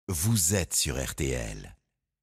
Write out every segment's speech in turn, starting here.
Vous êtes sur RTL.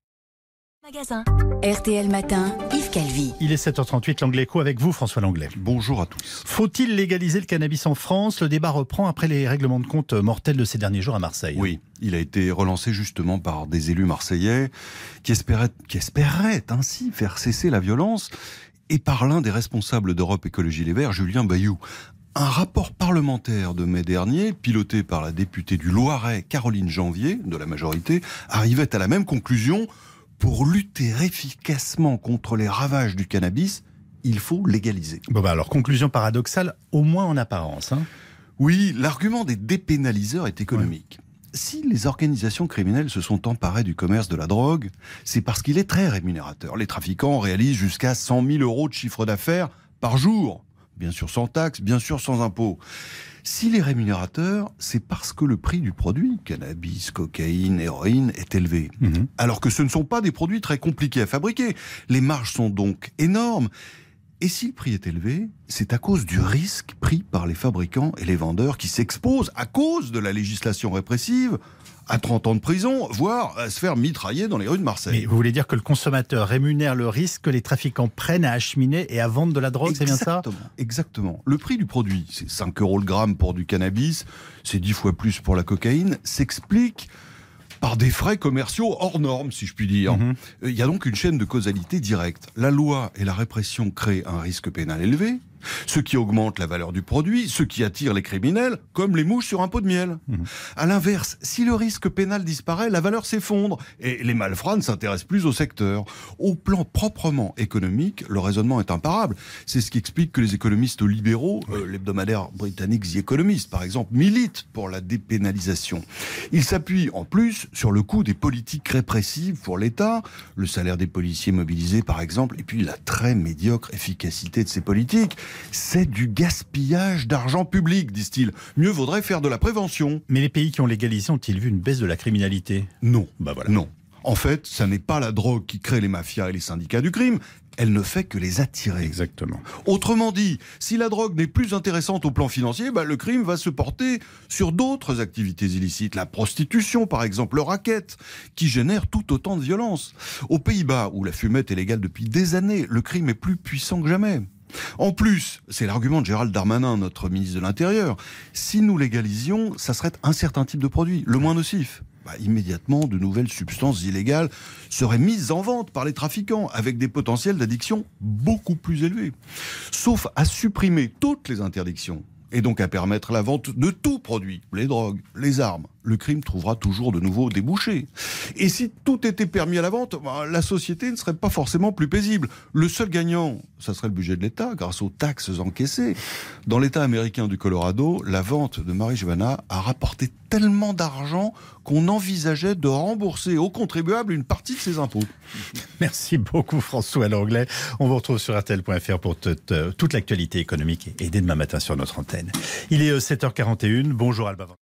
Magasin. RTL Matin, Yves Calvi. Il est 7h38, l'Anglais Écho avec vous, François Langlais. Bonjour à tous. Faut-il légaliser le cannabis en France ? Le débat reprend après les règlements de compte mortels de ces derniers jours à Marseille. Oui, il a été relancé justement par des élus marseillais qui espéraient ainsi faire cesser la violence, et par l'un des responsables d'Europe Écologie Les Verts, Julien Bayou. Un rapport parlementaire de mai dernier, piloté par la députée du Loiret, Caroline Janvier, de la majorité, arrivait à la même conclusion. Pour lutter efficacement contre les ravages du cannabis, il faut légaliser. Alors, conclusion paradoxale, au moins en apparence. Oui, l'argument des dépénaliseurs est économique. Ouais. Si les organisations criminelles se sont emparées du commerce de la drogue, c'est parce qu'il est très rémunérateur. Les trafiquants réalisent jusqu'à 100 000 € de chiffre d'affaires par jour. Bien sûr sans taxes, bien sûr sans impôts. S'il est rémunérateur, c'est parce que le prix du produit, cannabis, cocaïne, héroïne, est élevé. Alors que ce ne sont pas des produits très compliqués à fabriquer. Les marges sont donc énormes. Et si le prix est élevé, c'est à cause du risque pris par les fabricants et les vendeurs qui s'exposent, à cause de la législation répressive, à 30 ans de prison, voire à se faire mitrailler dans les rues de Marseille. Mais vous voulez dire que le consommateur rémunère le risque que les trafiquants prennent à acheminer et à vendre de la drogue, c'est bien ça ? Exactement. Le prix du produit, c'est 5 € le gramme pour du cannabis, c'est 10 fois plus pour la cocaïne, s'explique par des frais commerciaux hors normes, si je puis dire. Il y a donc une chaîne de causalité directe. La loi et la répression créent un risque pénal élevé, ce qui augmente la valeur du produit, ce qui attire les criminels, comme les mouches sur un pot de miel. À l'inverse, si le risque pénal disparaît, la valeur s'effondre et les malfrats ne s'intéressent plus au secteur. Au plan proprement économique, le raisonnement est imparable. C'est ce qui explique que les économistes libéraux, l'hebdomadaire britannique The Economist par exemple, militent pour la dépénalisation. Ils s'appuient en plus sur le coût des politiques répressives pour l'État, le salaire des policiers mobilisés par exemple, et puis la très médiocre efficacité de ces politiques. C'est du gaspillage d'argent public, disent-ils. Mieux vaudrait faire de la prévention. Mais les pays qui ont légalisé ont-ils vu une baisse de la criminalité ? Non. Voilà. Non. En fait, ça n'est pas la drogue qui crée les mafias et les syndicats du crime. Elle ne fait que les attirer. Exactement. Autrement dit, si la drogue n'est plus intéressante au plan financier, le crime va se porter sur d'autres activités illicites. La prostitution, par exemple, le racket, qui génère tout autant de violence. Aux Pays-Bas, où la fumette est légale depuis des années, le crime est plus puissant que jamais. En plus, c'est l'argument de Gérald Darmanin, notre ministre de l'Intérieur, si nous légalisions, ça serait un certain type de produit, le moins nocif. Immédiatement, de nouvelles substances illégales seraient mises en vente par les trafiquants, avec des potentiels d'addiction beaucoup plus élevés. Sauf à supprimer toutes les interdictions, et donc à permettre la vente de tout produit, les drogues, les armes. Le crime trouvera toujours de nouveaux débouchés. Et si tout était permis à la vente, la société ne serait pas forcément plus paisible. Le seul gagnant, ça serait le budget de l'État, grâce aux taxes encaissées. Dans l'État américain du Colorado, la vente de marijuana a rapporté tellement d'argent qu'on envisageait de rembourser aux contribuables une partie de ses impôts. Merci beaucoup François Langlais. On vous retrouve sur RTL.fr pour toute l'actualité économique et dès demain matin sur notre antenne. Il est 7h41. Bonjour Alba.